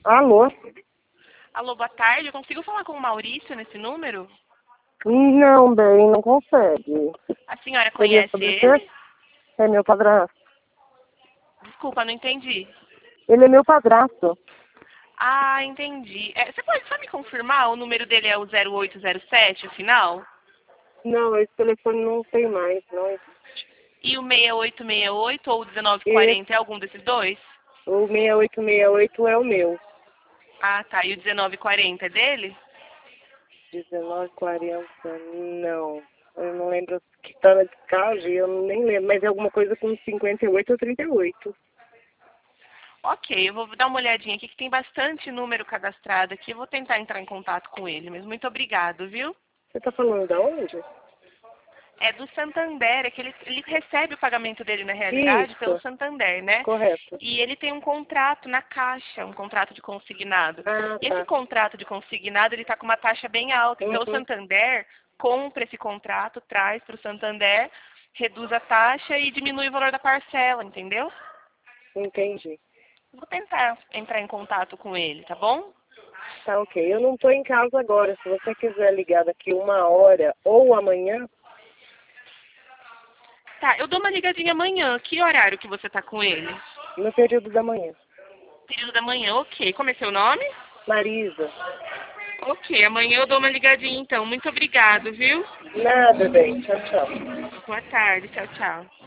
Alô? Alô, boa tarde. Eu consigo falar com o Maurício nesse número? Não, bem, não consegue. A senhora Seria conhece sobre o quê? ele? É meu padrasto. Desculpa, não entendi. Ele é meu padrasto. Ah, entendi. Você pode só me confirmar? O número dele é o 0807, o final? Não, esse telefone não tem mais, não. E o 6868 ou o Esse, 1940 é algum desses dois? o 6868 é o meu. Ah, tá. E o 1940 é dele? 1940, não. Eu não lembro que tá na descagem, eu nem lembro, mas é alguma coisa com 58 ou 38. Ok, eu vou dar uma olhadinha aqui que tem bastante número cadastrado aqui. Eu vou tentar entrar em contato com ele, mas muito obrigado, viu? Você tá falando da onde? É do Santander, é que ele recebe o pagamento dele na realidade pelo Isso, Santander, né? correto. E ele tem um contrato na Caixa, um contrato de consignado. Ah, E esse tá. contrato de consignado, ele está com uma taxa bem alta. Então o Uhum, Santander compra esse contrato, traz para o Santander, reduz a taxa e diminui o valor da parcela, entendeu? entendi. Vou tentar entrar em contato com ele, tá bom? Tá, ok. Eu não tô em casa agora. Se você quiser ligar daqui 1 hora ou amanhã, Tá, eu dou uma ligadinha amanhã. Que horário que você tá com ele? no período da manhã. Período da manhã, ok. Como é seu nome? Marisa. Ok, amanhã eu dou uma ligadinha então. Muito obrigado, viu? Nada, bem. Tchau, tchau. Boa tarde, tchau, tchau.